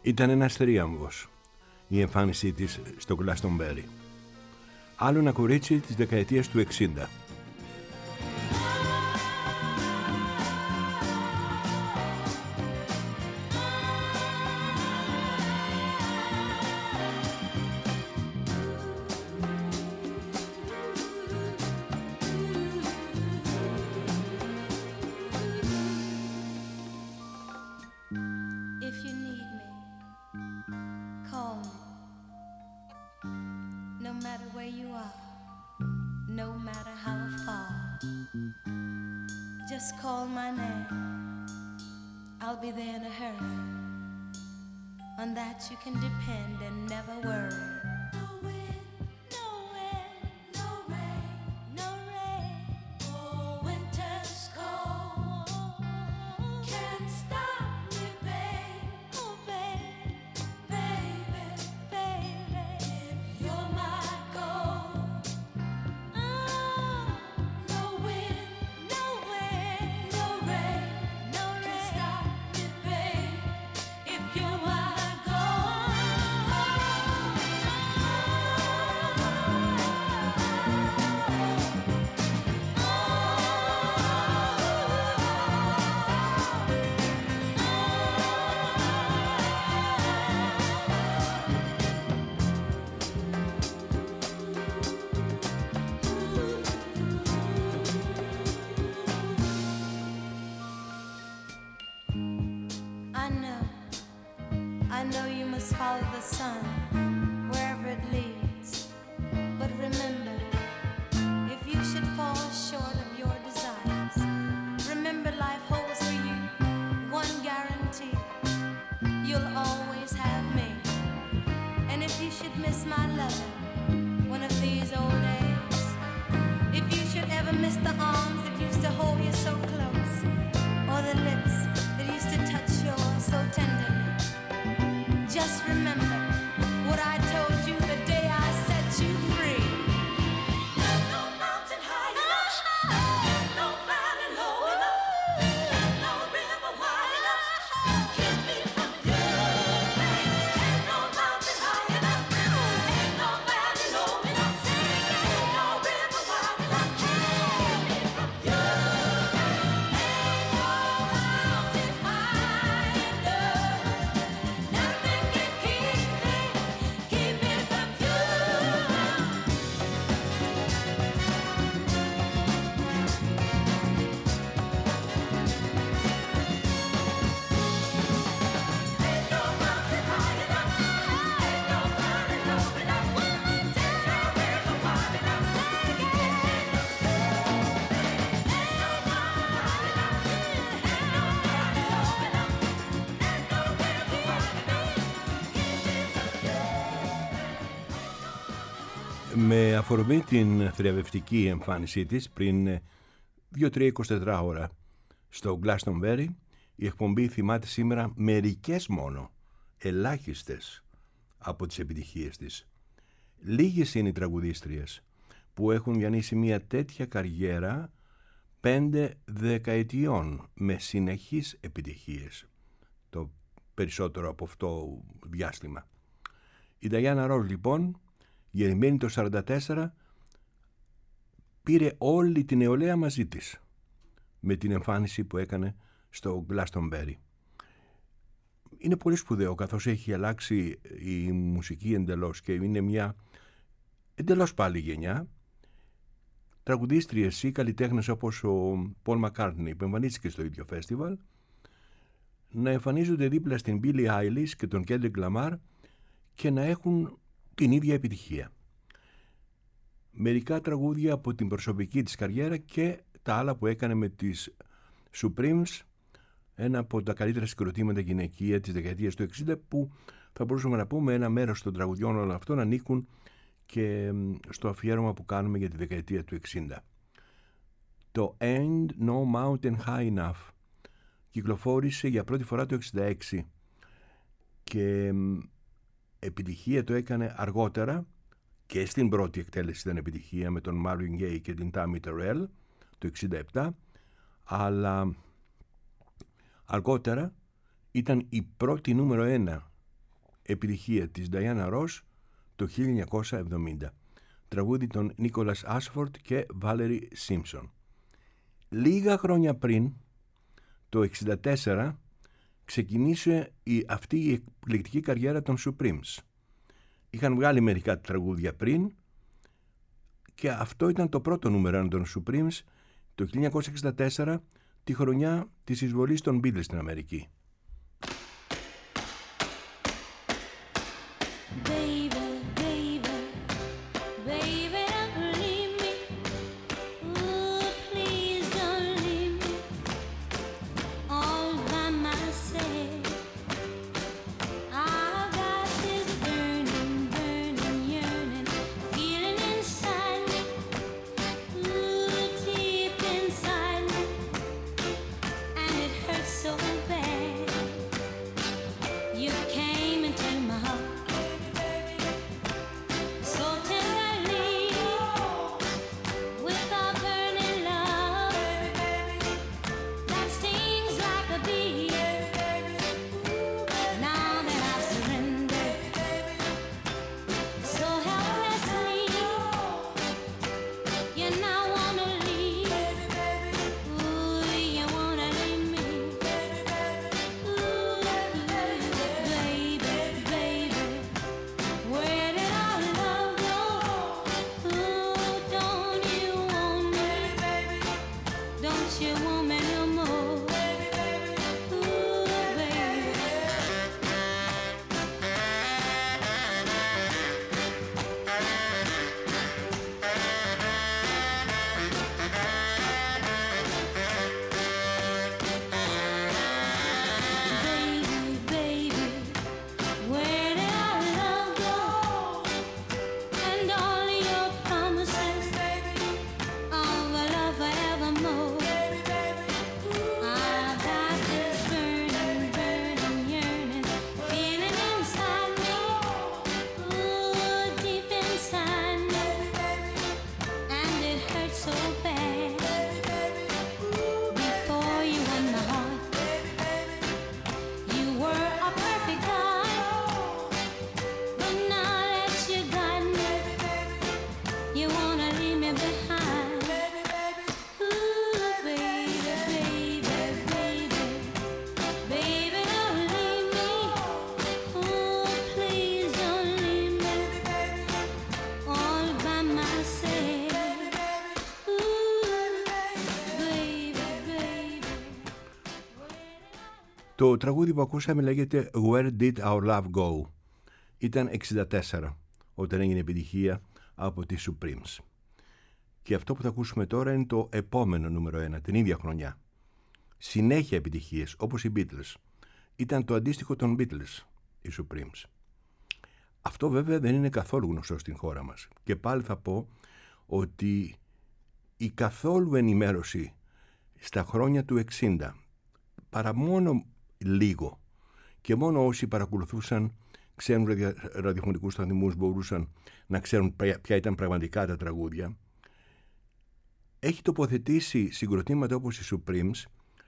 Ήταν ένας θρίαμβος η εμφάνισή της στο Glastonbury. Άλλο ένα κορίτσι της δεκαετίας του 60. You can depend and never worry. No wind, no wind, no rain, no rain. Oh, winter's cold can't stop me, babe. Oh, babe, baby, baby, if you're my gold. Oh, no wind, no wind, no rain, no rain, stop me, babe, if you're my follow the sun wherever it leads, but remember, if you should fall short of your desires, remember life holds for you one guarantee: you'll always have me. And if you should miss my love one of these old days, if you should ever miss the arms that used to hold you so close, or the lips that used to touch yours so tenderly, just remember what I told you the day I set you free. There's no mountain high enough, no valley low enough, no river wide enough to keep me from you, babe. Ain't no mountain high enough, ain't no valley low enough, ain't no river wide enough to keep me from you, babe. Ain't no mountain high enough, nothing can keep me from you. Ain't no mountain high enough, ain't no valley low enough, ain't no river wide enough, say again. Ain't no mountain high enough, ain't no valley low enough, ain't no river wide enough, Με αφορμή την θριαμβευτική εμφάνισή της πριν 2-3-24 ώρα στο Glastonbury, η εκπομπή θυμάται σήμερα μερικές μόνο, ελάχιστες από τις επιτυχίες της. Λίγες είναι οι τραγουδίστριες που έχουν διανύσει μια τέτοια καριέρα 5 δεκαετιών με συνεχείς επιτυχίες, το περισσότερο από αυτό διάστημα. Η Diana Ross λοιπόν, γεννημένη το 1944, πήρε όλη την νεολαία μαζί της με την εμφάνιση που έκανε στο Glastonbury. Είναι πολύ σπουδαίο, καθώς έχει αλλάξει η μουσική εντελώς και είναι μια εντελώς πάλι γενιά. Τραγουδίστριες ή καλλιτέχνες όπως ο Paul McCartney που εμφανίστηκε στο ίδιο φεστιβάλ να εμφανίζονται δίπλα στην Billie Eilish και τον Kendrick Lamar και να έχουν την ίδια επιτυχία. Μερικά τραγούδια από την προσωπική της καριέρα και τα άλλα που έκανε με τις Supremes, ένα από τα καλύτερα συγκροτήματα γυναικεία της δεκαετίας του 60, που θα μπορούσαμε να πούμε ένα μέρος των τραγουδιών όλων αυτών ανήκουν και στο αφιέρωμα που κάνουμε για τη δεκαετία του 60. Το Ain't No Mountain High Enough κυκλοφόρησε για πρώτη φορά το 66 και επιτυχία το έκανε αργότερα, και στην πρώτη εκτέλεση ήταν επιτυχία με τον Marvin Gaye και την Tammy Terrell το 67, αλλά αργότερα ήταν η πρώτη νούμερο 1 επιτυχία της Diana Ross το 1970. Τραγούδι των Nicholas Ashford και Valerie Simpson. Λίγα χρόνια πριν, το 1964, ξεκινήσε αυτή η εκπληκτική καριέρα των Supremes. Είχαν βγάλει μερικά τραγούδια πριν και αυτό ήταν το πρώτο νούμερο των Supremes το 1964, τη χρονιά της εισβολής των Beatles στην Αμερική. Το τραγούδι που ακούσαμε λέγεται Where Did Our Love Go. Ήταν 1964 όταν έγινε επιτυχία από τις Supremes. Και αυτό που θα ακούσουμε τώρα είναι το επόμενο νούμερο 1, την ίδια χρονιά. Συνέχεια επιτυχίες, όπως οι Beatles. Ήταν το αντίστοιχο των Beatles, οι Supremes. Αυτό βέβαια δεν είναι καθόλου γνωστό στην χώρα μας. Και πάλι θα πω ότι η καθόλου ενημέρωση στα χρόνια του 60, παρά μόνο λίγο, και μόνο όσοι παρακολουθούσαν ξένους ραδιοφωνικούς σταθμούς μπορούσαν να ξέρουν ποια ήταν πραγματικά τα τραγούδια, έχει τοποθετήσει συγκροτήματα όπως οι Supremes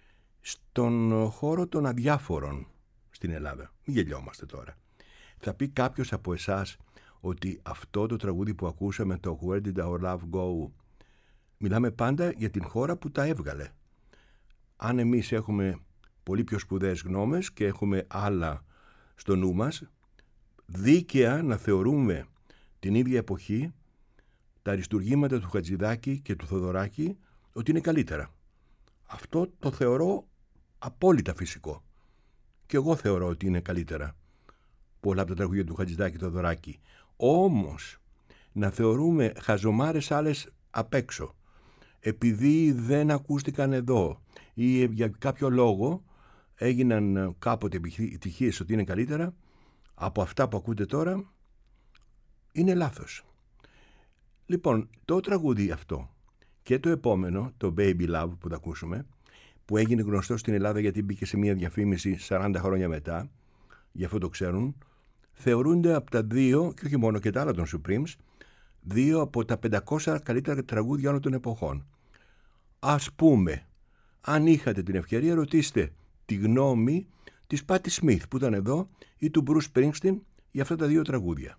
στον χώρο των αδιάφορων στην Ελλάδα. Μην γελιόμαστε τώρα. Θα πει κάποιος από εσάς ότι αυτό το τραγούδι που ακούσαμε, το Where Did Our Love Go, μιλάμε πάντα για την χώρα που τα έβγαλε. Αν εμείς έχουμε πολύ πιο σπουδαίες γνώμες και έχουμε άλλα στο νου μας, δίκαια να θεωρούμε την ίδια εποχή τα αριστουργήματα του Χατζηδάκη και του Θοδωράκη ότι είναι καλύτερα. Αυτό το θεωρώ απόλυτα φυσικό. Και εγώ θεωρώ ότι είναι καλύτερα πολλά από τα τραγούδια του Χατζηδάκη και του Θοδωράκη. Όμως να θεωρούμε χαζομάρες άλλες απ' έξω, επειδή δεν ακούστηκαν εδώ ή για κάποιο λόγο έγιναν κάποτε επιτυχίες ότι είναι καλύτερα από αυτά που ακούτε τώρα, είναι λάθος. Λοιπόν, το τραγούδι αυτό και το επόμενο, το Baby Love που θα ακούσουμε, που έγινε γνωστό στην Ελλάδα γιατί μπήκε σε μια διαφήμιση 40 χρόνια μετά, γι' αυτό το ξέρουν, θεωρούνται από τα δύο, και όχι μόνο και τα άλλα των Supremes, δύο από τα 500 καλύτερα τραγούδια όλων των εποχών. Ας πούμε, αν είχατε την ευκαιρία, ρωτήστε τη γνώμη της Πάτι Σμιθ που ήταν εδώ ή του Μπρους Σπρίνγκστιν για αυτά τα δύο τραγούδια.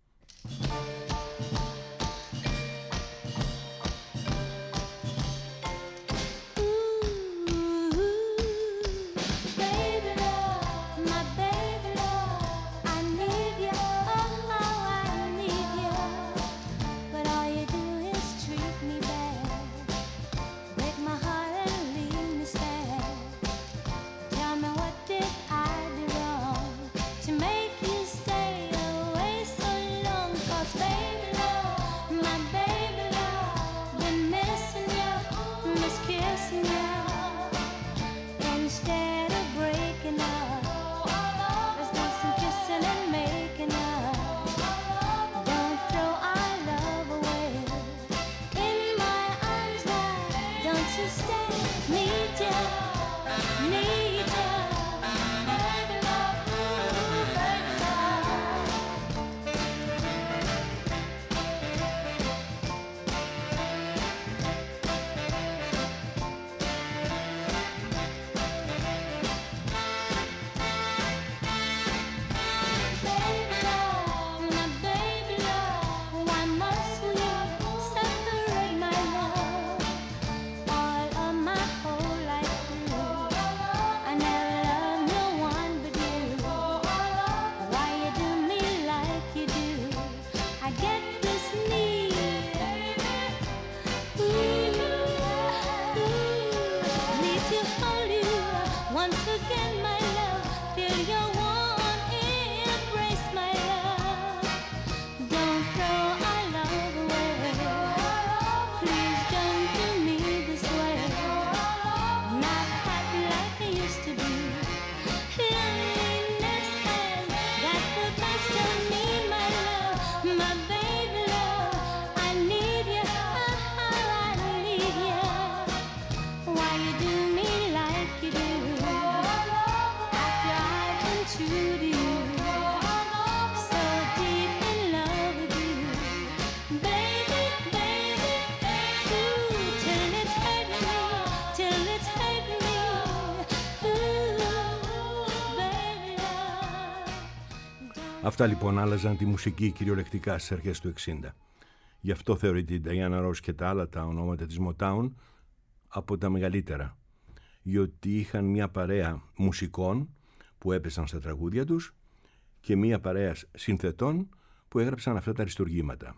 Αυτά λοιπόν άλλαζαν τη μουσική κυριολεκτικά στις αρχές του 60. Γι' αυτό θεωρείται η Diana Ross και τα άλλα τα ονόματα της Motown από τα μεγαλύτερα. Γιατί είχαν μια παρέα μουσικών που έπεσαν στα τραγούδια τους και μια παρέα συνθετών που έγραψαν αυτά τα αριστουργήματα.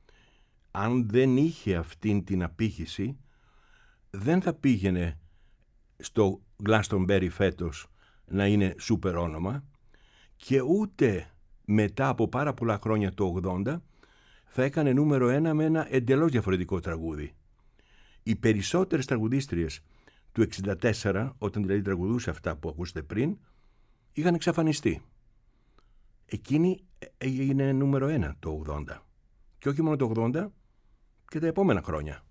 Αν δεν είχε αυτήν την απήχηση, δεν θα πήγαινε στο Glastonbury φέτος να είναι σούπερ όνομα και ούτε μετά από πάρα πολλά χρόνια το 80 θα έκανε νούμερο 1 με ένα εντελώς διαφορετικό τραγούδι. Οι περισσότερες τραγουδίστριες του 64, όταν δηλαδή τραγουδούσε αυτά που ακούσατε πριν, είχαν εξαφανιστεί. Εκείνη έγινε νούμερο 1 το 80. Και όχι μόνο το 80, και τα επόμενα χρόνια.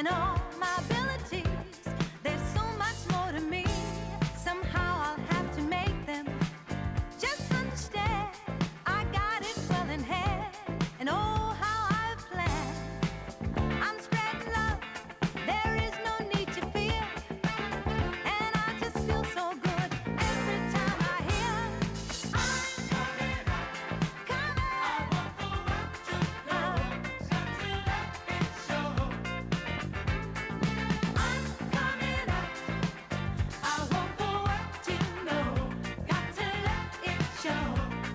and all my abilities. There's so much more to me. Somehow I'll have to make them just understand. I got it well in hand, and oh, how I've planned. I'm spreading love. There is no need to fear, and I just feel so good every time I hear. I'm coming up, coming. I want the world to know. Got to let it show. I'm coming up. I want the world to know. Got to let it show.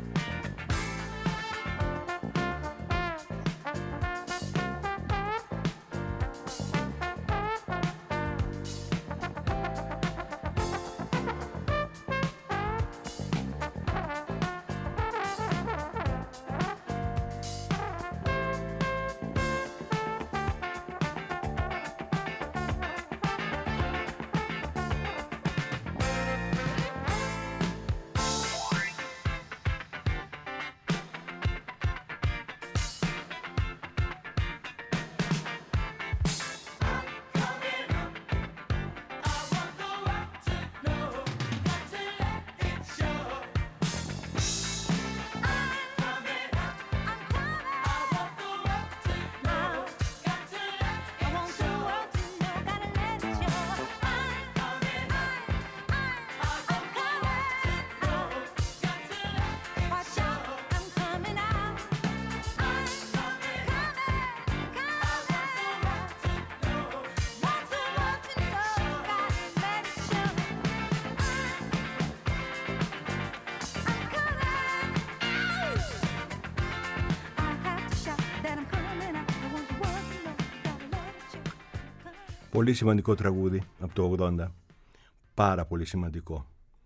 Πολύ σημαντικό τραγούδι από το 80. Πάρα πολύ σημαντικό.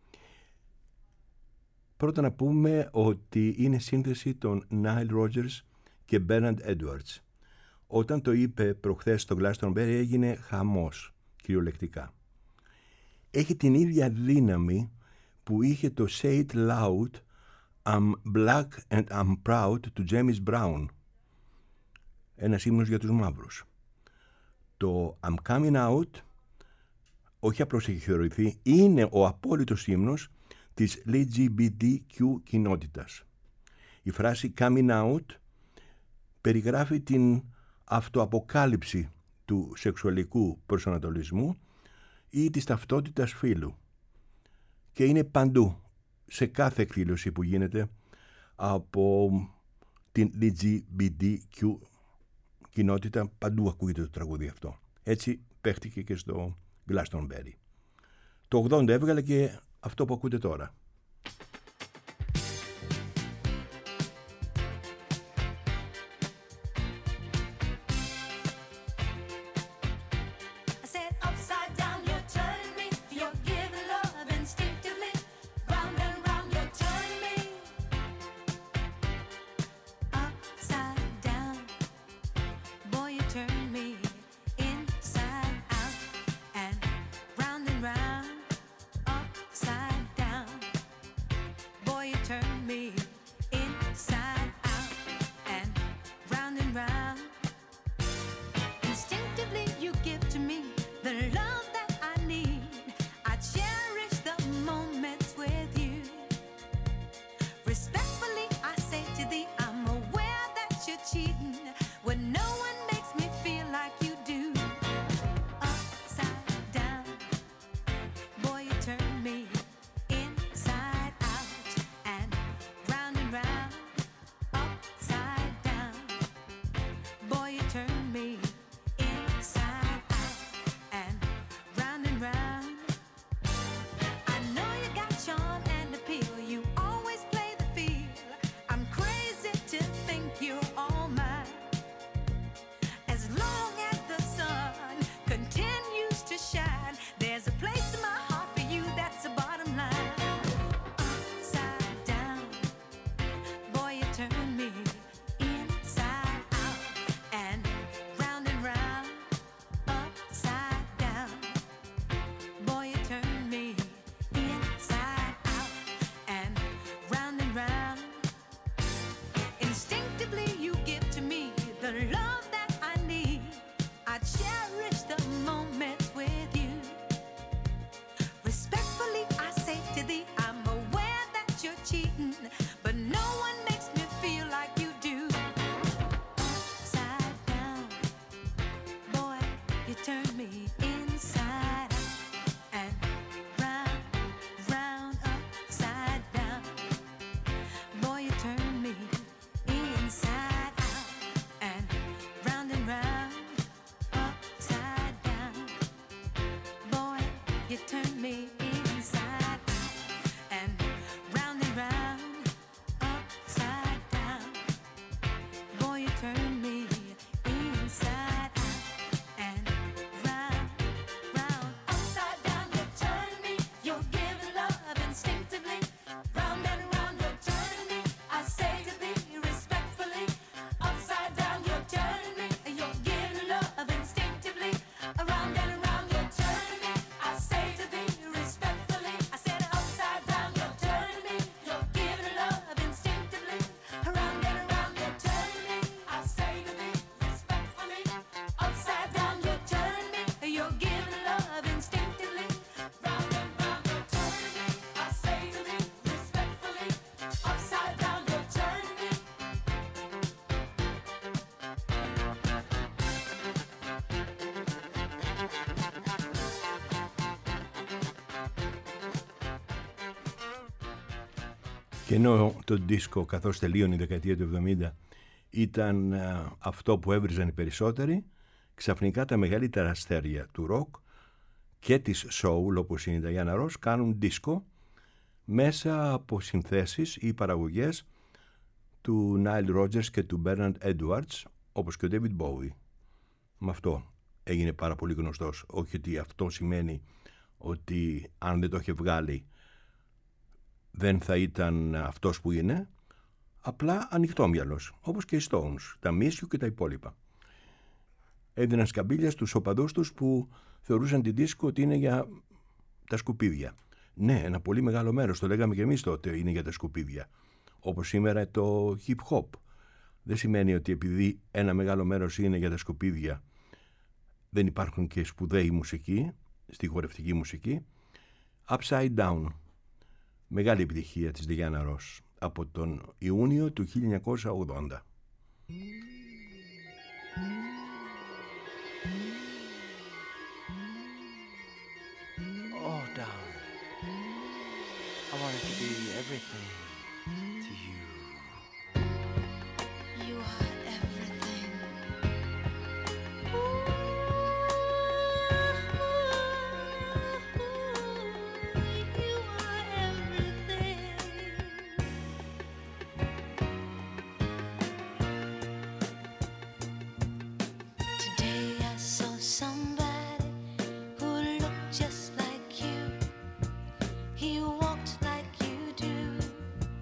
Πρώτα να πούμε ότι είναι σύνθεση των Nile Rodgers και Bernard Edwards. Όταν το είπε προχθές στο Glastonbury έγινε χαμός, κυριολεκτικά. Έχει την ίδια δύναμη που είχε το Say It Loud, I'm Black and I'm Proud του James Brown. Ένας ύμνος για τους μαύρους. Το I'm Coming Out, όχι απλώς έχει θεωρηθεί, είναι ο απόλυτος ύμνος της LGBTQ κοινότητας. Η φράση coming out περιγράφει την αυτοαποκάλυψη του σεξουαλικού προσανατολισμού ή της ταυτότητας φύλου. Και είναι παντού, σε κάθε εκδήλωση που γίνεται από την LGBTQ κοινότητα, παντού ακούγεται το τραγούδι αυτό. Έτσι παίχτηκε και στο Glastonbury. Το 80 έβγαλε και αυτό που ακούτε τώρα. Instinctively, you give to me the love that I need. I cherish you turn me inside out and round, upside down. Boy, you turn me inside out and round, upside down. You turn me, you're giving love instinctively. Round and round, you're turning me. I say to thee respectfully, upside down, you're turning me. You're giving love instinctively. Around and around, you're turning me. I say to thee respectfully. I said upside down, you're turning me. You're giving love instinctively. Around and around, you're turning me. I say to thee respectfully. Upside down, you're turning me. You're giving love instinctively. Round and round, you're turning me. I say to thee respectfully. Upside down, you're turning me. Και ενώ το δίσκο, καθώς τελείωνε η δεκαετία του 70, ήταν αυτό που έβριζαν οι περισσότεροι, ξαφνικά τα μεγαλύτερα αστέρια του ροκ και της soul, όπως είναι η Νταϊάννα Ρος, κάνουν δίσκο μέσα από συνθέσεις ή παραγωγές του Nile Rodgers και του Bernard Edwards, όπως και ο David Bowie. Με αυτό έγινε πάρα πολύ γνωστός. Όχι ότι αυτό σημαίνει ότι αν δεν το είχε βγάλει δεν θα ήταν αυτός που είναι, απλά ανοιχτόμυαλος, όπως και οι Stones, τα Μίσιου και τα υπόλοιπα. Έδιναν σκαμπίλια στους οπαδούς τους που θεωρούσαν την δίσκο ότι είναι για τα σκουπίδια. Ναι, ένα πολύ μεγάλο μέρος, το λέγαμε και εμείς τότε, είναι για τα σκουπίδια. Όπως σήμερα το hip hop. Δεν σημαίνει ότι επειδή ένα μεγάλο μέρος είναι για τα σκουπίδια δεν υπάρχουν και σπουδαίοι μουσικοί, στιχορευτική μουσική. Upside Down. Μεγάλη επιτυχία της Νταϊάννα Ρος από τον Ιούνιο του 1980. Oh, darling, I wanted to be everything to you. You are everything. You are everything. Today I saw somebody who looked just like you. He walked like you do.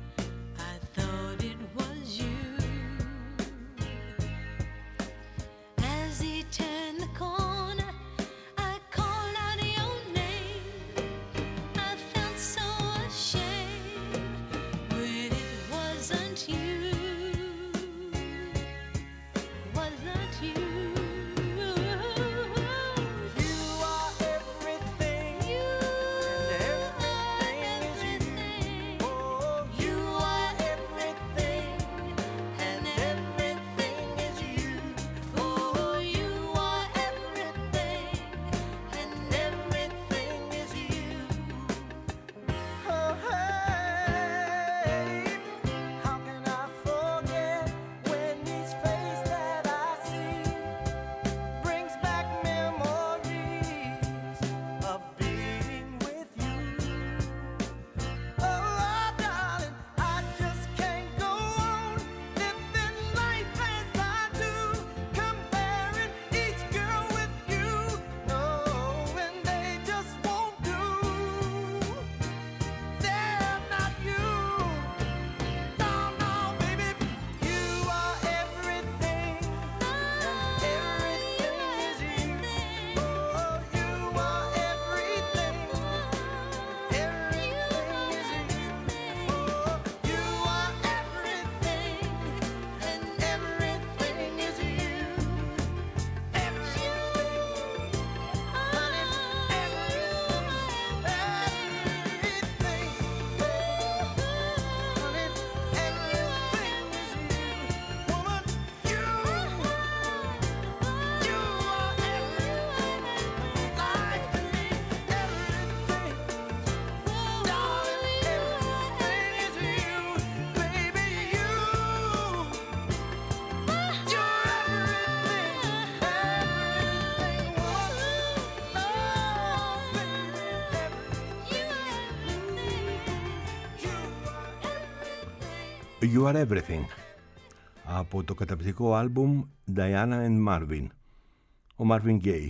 You Are Everything από το καταπληκτικό άλμπουμ Diana and Marvin, ο Marvin Gaye.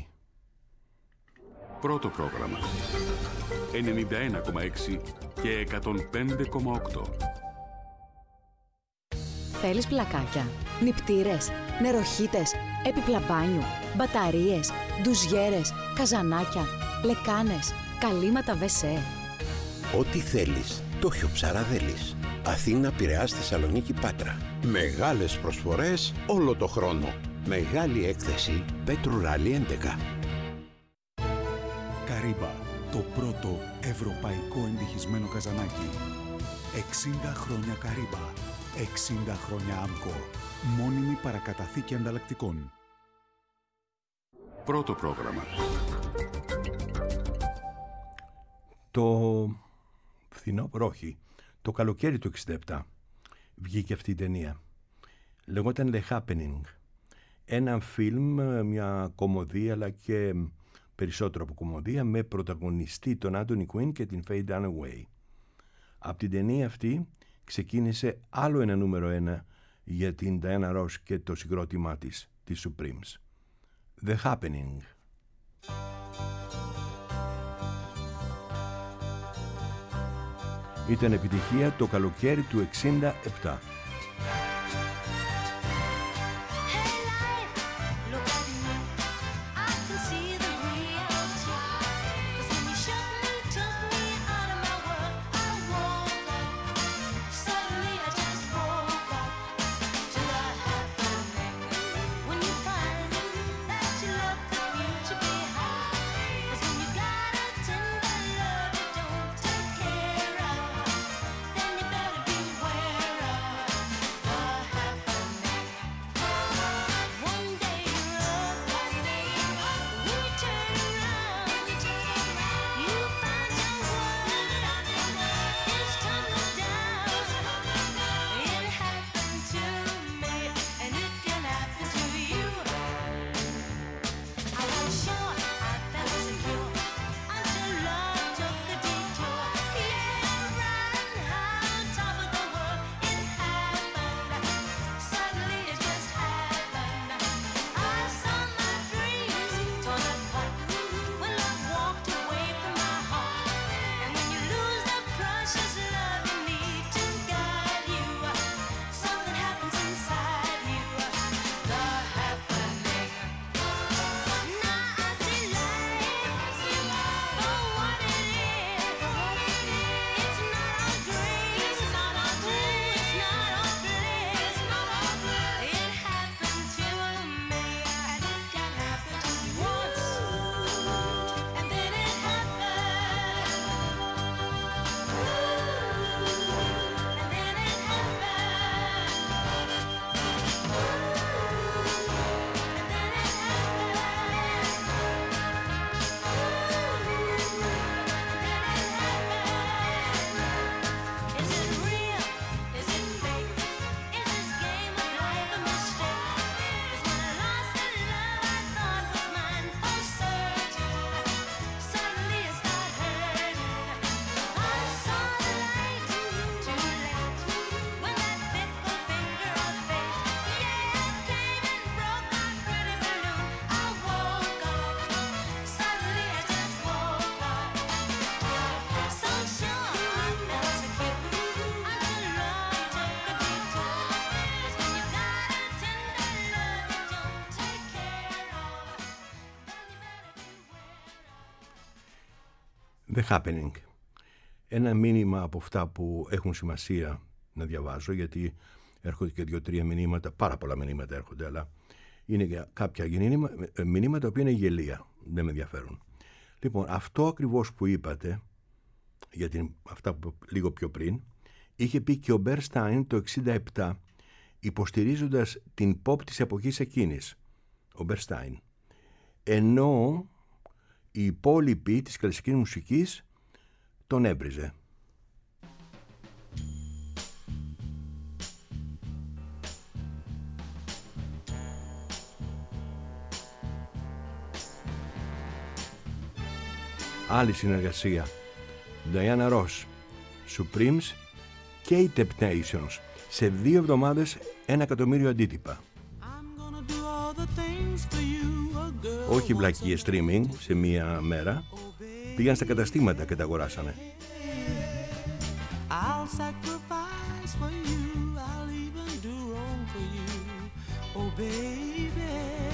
Πρώτο πρόγραμμα 91,6 και 105,8. Θέλεις πλακάκια, νηπτήρες, νεροχύτες, έπιπλα μπάνιου, μπαταρίες, ντουζιέρες, καζανάκια, λεκάνες, καλύματα WC. Ό,τι θέλεις, το έχει ο Ψαραδέλης. Αθήνα, Πειραιάς, Θεσσαλονίκη, Πάτρα. Μεγάλες προσφορές όλο το χρόνο. Μεγάλη έκθεση Πέτρου Ράλι 11. Καρύμπα, το πρώτο ευρωπαϊκό εντυχισμένο καζανάκι. 60 χρόνια Καρύμπα, 60 χρόνια ΑΜΚΟ. Μόνιμη παρακαταθήκη ανταλλακτικών. Πρώτο πρόγραμμα. Το φθινόπωρο, όχι, το καλοκαίρι του 67 βγήκε αυτή η ταινία. Λεγόταν The Happening. Ένα φιλμ, μια κομμωδία, αλλά και περισσότερο από κομμωδία, με πρωταγωνιστή τον Άντονι Κουίν και την Faye Dunaway. Από την ταινία αυτή ξεκίνησε άλλο ένα νούμερο 1 για την Diana Ross και το συγκρότημά της, τις Supremes. The Happening. Ήταν επιτυχία το καλοκαίρι του 67. The Happening. Ένα μήνυμα από αυτά που έχουν σημασία να διαβάζω, γιατί έρχονται και 2-3 μηνύματα, πάρα πολλά μηνύματα έρχονται, αλλά είναι και κάποια μηνύματα τα οποία είναι γελία, δεν με ενδιαφέρουν. Λοιπόν, αυτό ακριβώς που είπατε, γιατί αυτά που λίγο πιο πριν, είχε πει και ο Μπερστάιν το 67, υποστηρίζοντας την pop της εποχής εκείνης, ο Μπερστάιν. Ενώ η υπόλοιπη της κλασικής μουσικής τον έβριζε. Άλλη συνεργασία. Diana Ross, Supremes και οι Temptations. Σε 2 εβδομάδες 1 εκατομμύριο αντίτυπα. Όχι βλακίες streaming σε μία μέρα. Πήγαν στα καταστήματα και τα αγοράσανε. I'll sacrifice for you, I'll even do wrong for you, oh baby.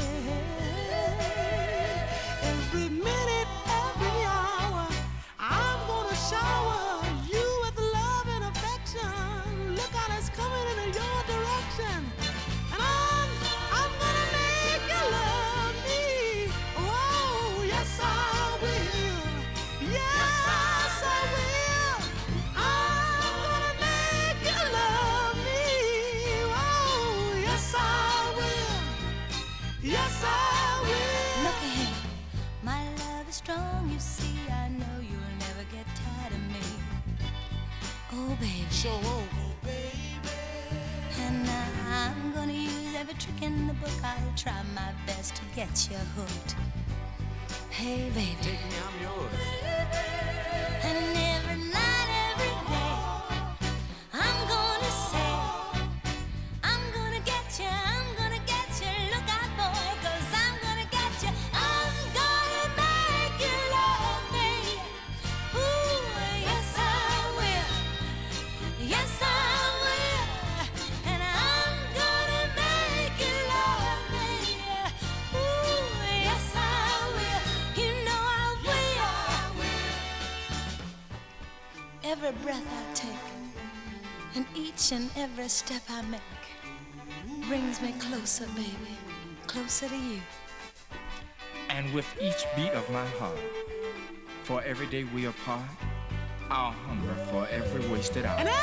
Every minute, every hour, I'm gonna shower you with love and affection. Look out, it's coming in your direction. And I'm gonna make you love me. Oh, yes I will. Yes I will. I'm gonna make you love me. Oh, yes I will. Yes I will. Look ahead, my love is strong, you see. I know you'll never get tired of me. Oh, baby. So, oh baby. And I'm gonna use every trick in the book. I'll try my best to get you hooked. Hey, baby. Take me, I'm yours. And every night, every day, I'm gonna say, I'm gonna get you, I'm gonna get you. Look out, boy, 'cause I'm gonna get you. I'm gonna make you love me. Ooh, yes I will. Yes I will. And I'm gonna make you love me. Ooh, yes I will. You know I will. Every breath I take and each and every step I make brings me closer, baby, closer to you. And with each beat of my heart, for every day we apart, I'll hunger for every wasted hour. And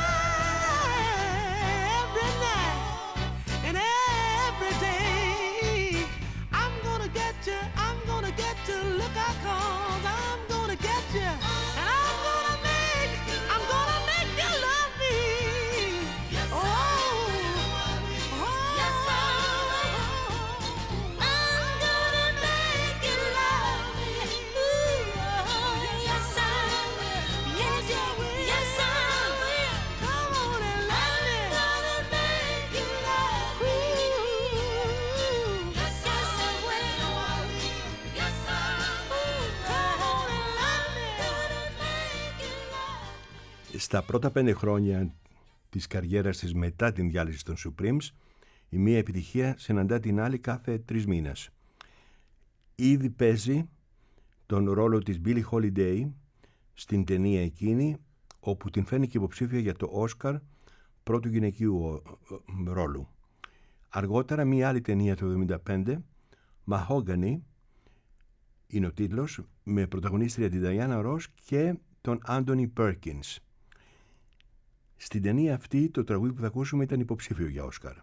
every night and every day, I'm gonna get you, I'm gonna get you. Look out, 'cause I'm gonna get you. And I'm gonna make you love me. Oh, Yes I will. I'm gonna make you love me. Ooh, yes I will. Yes I will. Yes I will. come on and love me. I'm gonna make you love me. Yes I will. Yes I will. Come on and love me. Gonna make you love. Στα πρώτα 5 χρόνια της καριέρας της μετά την διάλυση των Supremes, η μία επιτυχία συναντά την άλλη κάθε 3 μήνες. Ήδη παίζει τον ρόλο της Billie Holiday στην ταινία εκείνη, όπου την φαίνει και υποψήφια για το Όσκαρ πρώτου γυναικείου ρόλου. Αργότερα μία άλλη ταινία το 1975, Mahogany, είναι ο τίτλος, με πρωταγωνίστρια την Diana Ross και τον Anthony Perkins. Στην ταινία αυτή το τραγούδι που θα ακούσουμε ήταν υποψήφιο για Όσκαρ.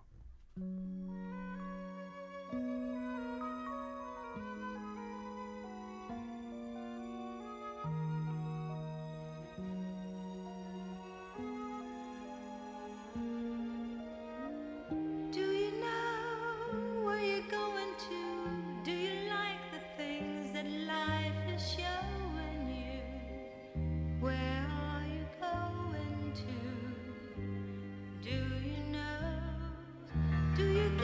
Do you know where you're going to? Do you like the things that life is showing you? Where are you going to? Do you know? Do you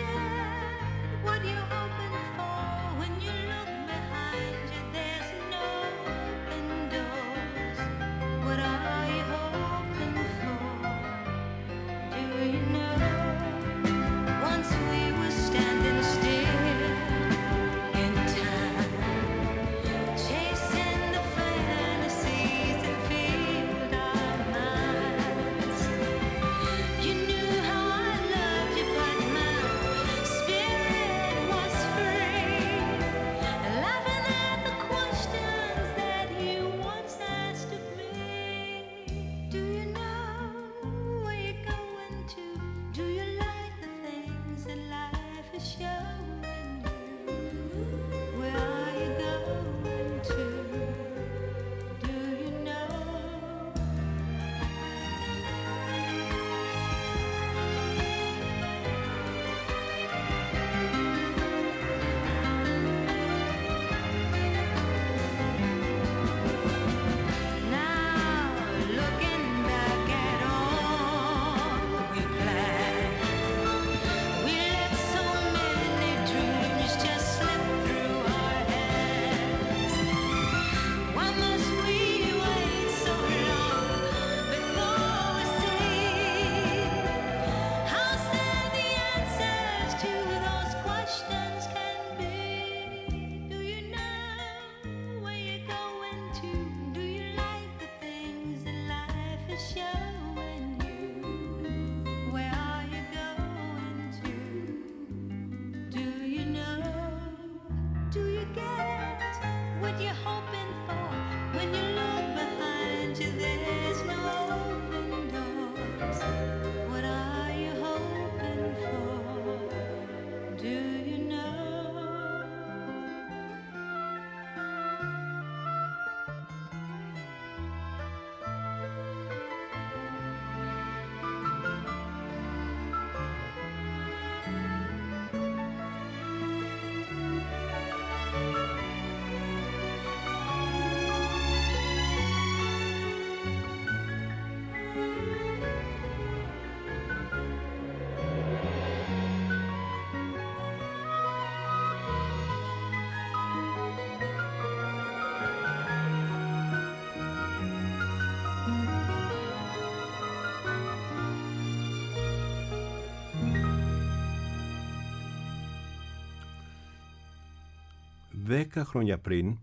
10 χρόνια πριν,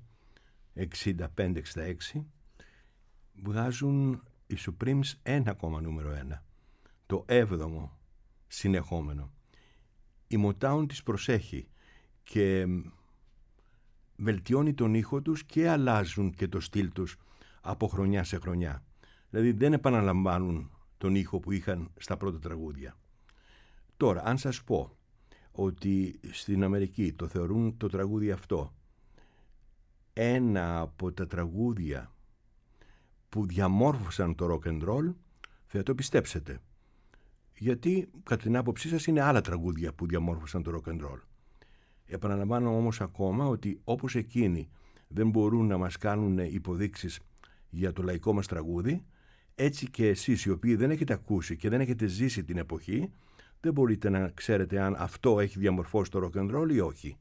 65-66, βγάζουν οι Supremes ένα ακόμα νούμερο 1, το 7ο συνεχόμενο. Η Motown τις προσέχει και βελτιώνει τον ήχο τους και αλλάζουν και το στυλ τους από χρονιά σε χρονιά. Δηλαδή δεν επαναλαμβάνουν τον ήχο που είχαν στα πρώτα τραγούδια. Τώρα, αν σας πω ότι στην Αμερική το θεωρούν το τραγούδι αυτό ένα από τα τραγούδια που διαμόρφωσαν το rock and roll, θα το πιστέψετε. Γιατί, κατά την άποψή σας, είναι άλλα τραγούδια που διαμόρφωσαν το rock and roll. Επαναλαμβάνω όμως ακόμα ότι όπως εκείνοι δεν μπορούν να μας κάνουν υποδείξεις για το λαϊκό μας τραγούδι, έτσι και εσείς οι οποίοι δεν έχετε ακούσει και δεν έχετε ζήσει την εποχή, δεν μπορείτε να ξέρετε αν αυτό έχει διαμορφώσει το rock and roll ή όχι.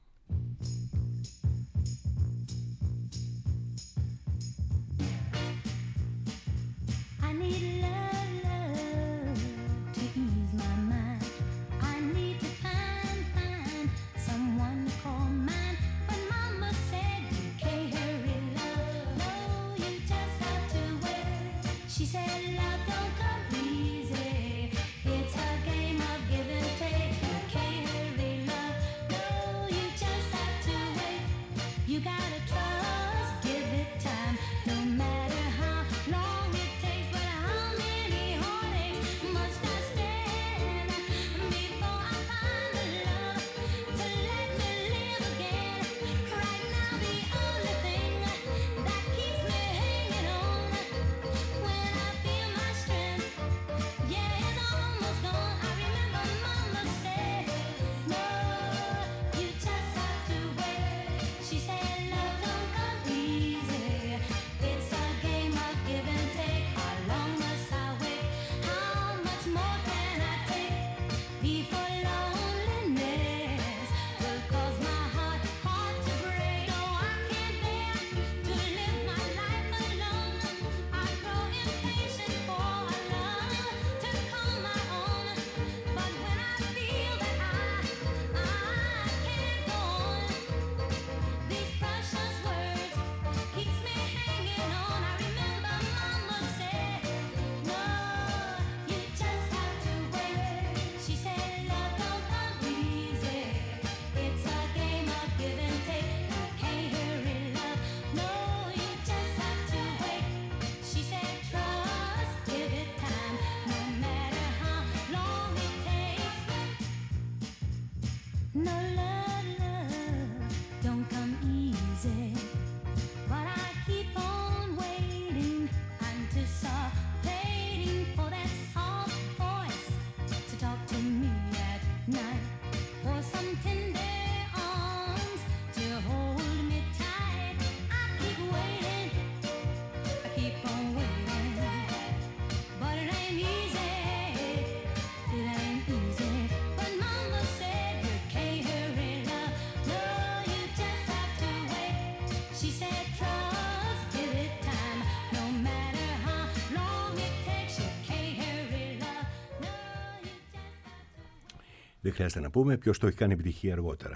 Δεν χρειάζεται να πούμε ποιος το έχει κάνει επιτυχία αργότερα.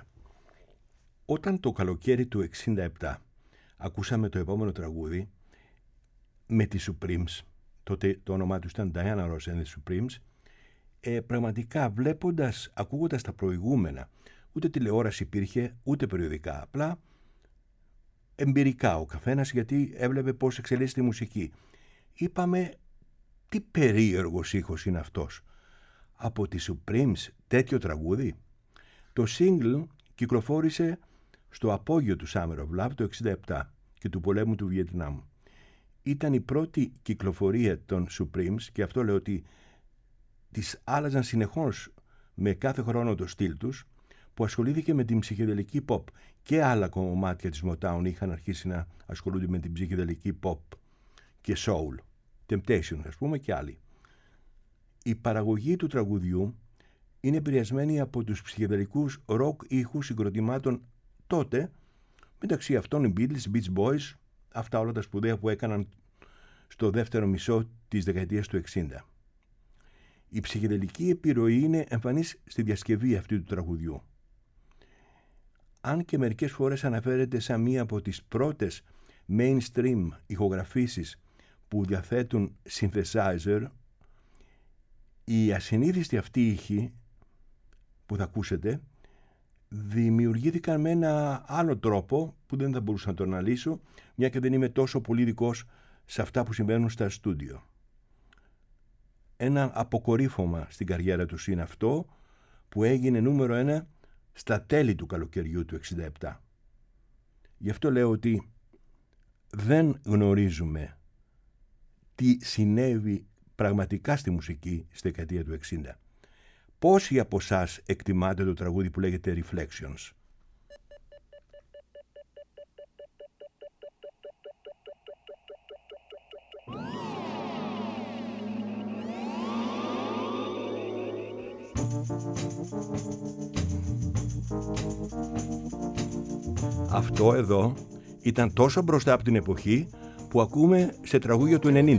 Όταν το καλοκαίρι του 67 ακούσαμε το επόμενο τραγούδι με τις Supremes, τότε το όνομά του ήταν Diana Ross and the Supremes, πραγματικά ακούγοντας τα προηγούμενα, ούτε τηλεόραση υπήρχε, ούτε περιοδικά, απλά εμπειρικά ο καθένας, γιατί έβλεπε πώς εξελίσσεται η μουσική. Είπαμε, τι περίεργος ήχος είναι αυτός. Από τις Supremes τέτοιο τραγούδι. Το single κυκλοφόρησε στο απόγειο του Summer of Love το 67 και του πολέμου του Βιετνάμ. Ήταν η πρώτη κυκλοφορία των Supremes και αυτό λέω ότι τις άλλαζαν συνεχώς με κάθε χρόνο το στυλ τους, που ασχολήθηκε με την ψυχεδελική pop και άλλα κομμάτια της Motown είχαν αρχίσει να ασχολούνται με την ψυχεδελική pop και soul, Temptation ας πούμε και άλλοι. Η παραγωγή του τραγουδιού είναι επηρεασμένη από τους ψυχεδελικούς rock ήχους συγκροτημάτων τότε, μεταξύ αυτών οι Beatles, Beach Boys, αυτά όλα τα σπουδαία που έκαναν στο δεύτερο μισό της δεκαετίας του 60. Η ψυχεδελική επιρροή είναι εμφανής στη διασκευή αυτή του τραγουδιού. αν και μερικές φορές αναφέρεται σαν μία από τις πρώτες mainstream ηχογραφήσεις που διαθέτουν synthesizer, η ασυνείδηστη αυτή ήχη που θα ακούσετε δημιουργήθηκαν με ένα άλλο τρόπο που δεν θα μπορούσα να το αναλύσω, μια και δεν είμαι τόσο πολύ ειδικός σε αυτά που συμβαίνουν στα στούντιο. Ένα αποκορύφωμα στην καριέρα τους είναι αυτό που έγινε νούμερο 1 στα τέλη του καλοκαιριού του 1967. Γι' αυτό λέω ότι δεν γνωρίζουμε τι συνέβη πραγματικά στη μουσική στη δεκαετία του 60. Πόσοι από εσάς εκτιμάτε το τραγούδι που λέγεται Reflections? Αυτό εδώ ήταν τόσο μπροστά από την εποχή που ακούμε σε τραγούδια του 90.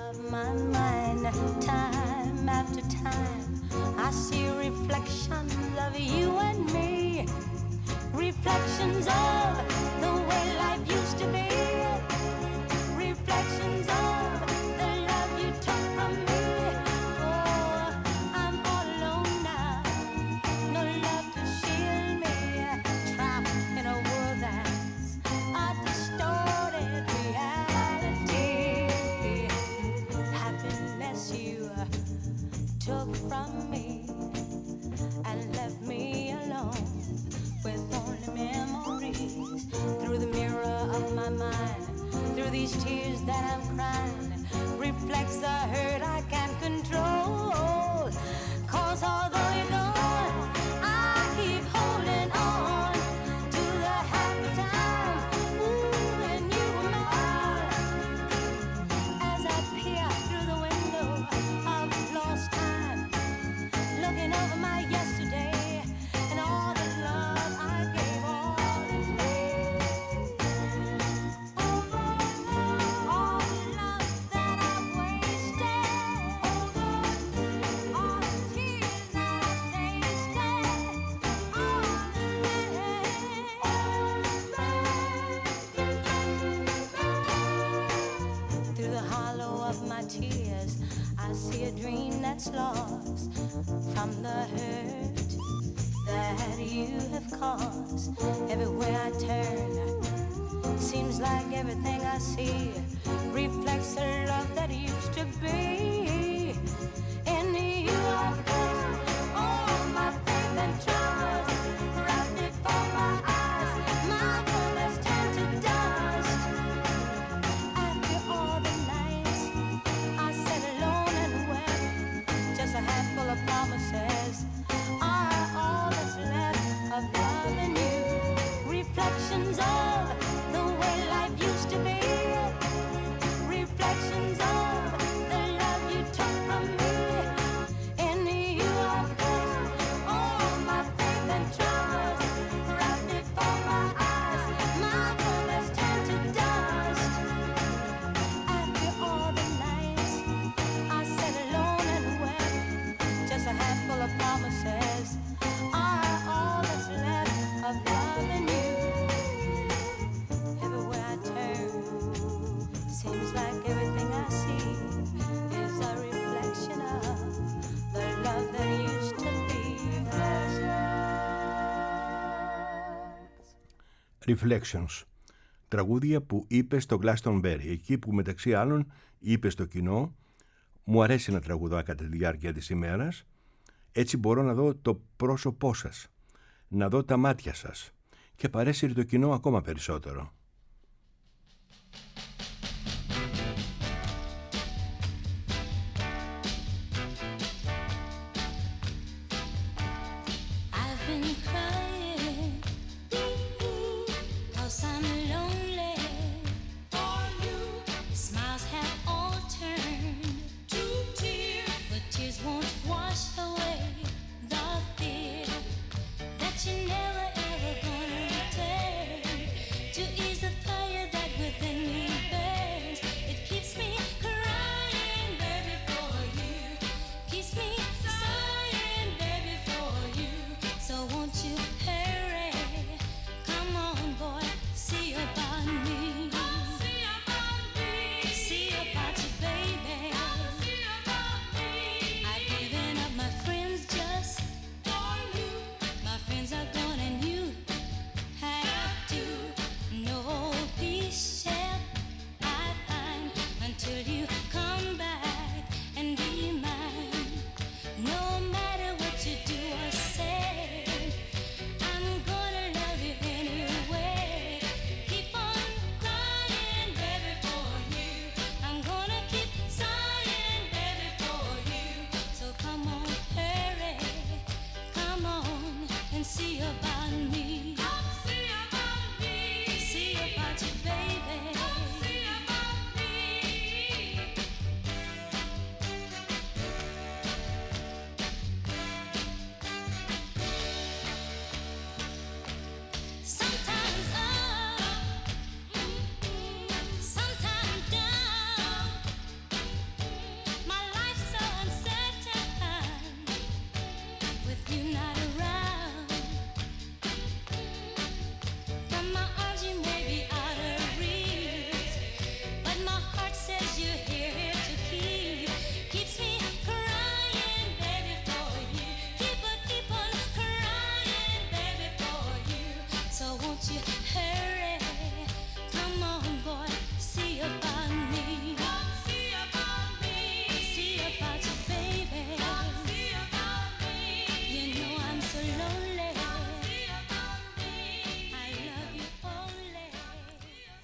Reflections, τραγούδια που είπε στο Glastonbury, εκεί που μεταξύ άλλων είπε στο κοινό «Μου αρέσει να τραγουδά κατά τη διάρκεια της ημέρας, έτσι μπορώ να δω το πρόσωπό σας, να δω τα μάτια σας και παρέσυρε το κοινό ακόμα περισσότερο».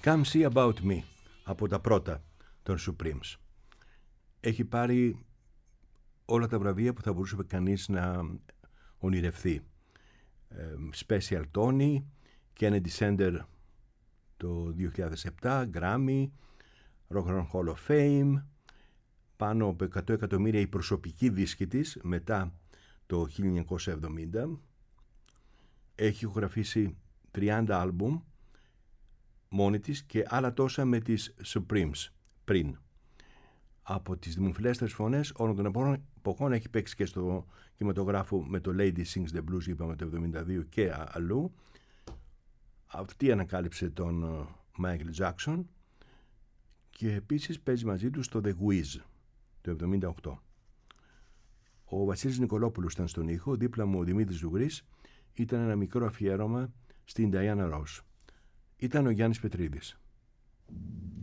Come See About Me, από τα πρώτα των Supremes. Έχει πάρει όλα τα βραβεία που θα μπορούσε κανείς να ονειρευτεί. Special Tony, Kennedy Center το 2007, Grammy, Rock and Roll Hall of Fame, πάνω από 100 εκατομμύρια η προσωπική δίσκη της μετά το 1970. Έχει ηχογραφήσει 30 άλμπουμ μόνη της και άλλα τόσα με τις Supremes πριν. Από τις δημοφιλέστερες φωνές όλων των εποχών έχει παίξει και στο κινηματογράφο με το Lady Sings the Blues, είπαμε, το 1972 και αλλού. Αυτή ανακάλυψε τον Michael Jackson και επίσης παίζει μαζί του στο The Wiz το 1978. Ο Βασίλης Νικολόπουλος ήταν στον ήχο, δίπλα μου ο Δημήτρης Ζουγρής. Ήταν ένα μικρό αφιέρωμα στην Diana Ross. Ήταν ο Γιάννης Πετρίδης.